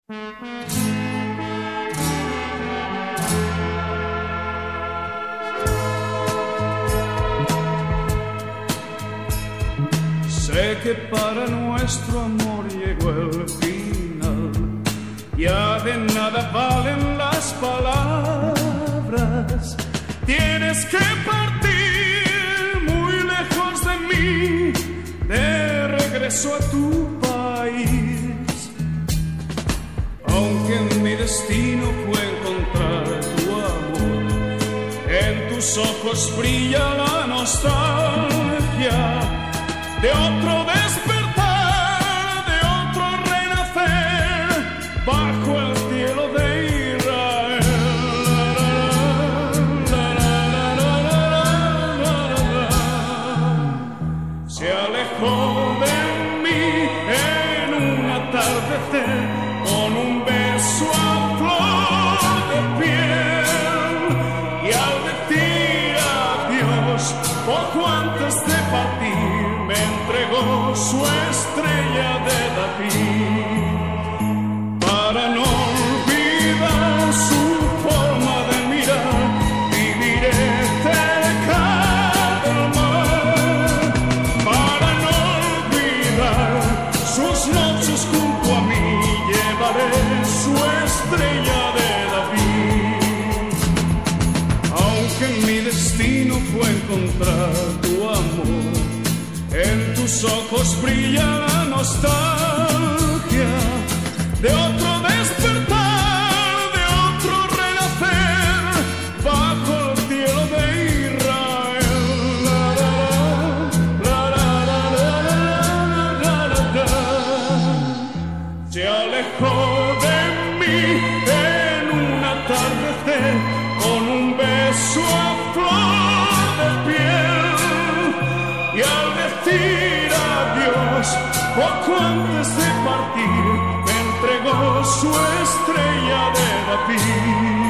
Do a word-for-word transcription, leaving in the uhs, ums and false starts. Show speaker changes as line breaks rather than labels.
Sé que para nuestro amor llegó el final, ya de nada valen las palabras. Tienes que partir muy lejos de mí, de regreso a tu país. Aunque mi destino fue encontrar tu amor, en tus ojos brilla la nostalgia de otro despertar, de otro renacer bajo el cielo de Israel. Se alejó de mí en un atardecer con un beso a flor de piel, y al decir adiós poco antes de partir me entregó su estrella de David. Para no olvidar su forma de mirar, viviré cerca del mar. Para no olvidar sus noches junto a mí, llevaré su estrella de David. Aunque mi destino fue encontrar tu amor, en tus ojos brilla la nostalgia de otro despertar, de otro renacer bajo el cielo de Israel. La, la, la, la, la, la, la, la. Se alejó de mí en un atardecer con un beso a flor de piel, y al decir adiós poco antes de partir me entregó su estrella de David.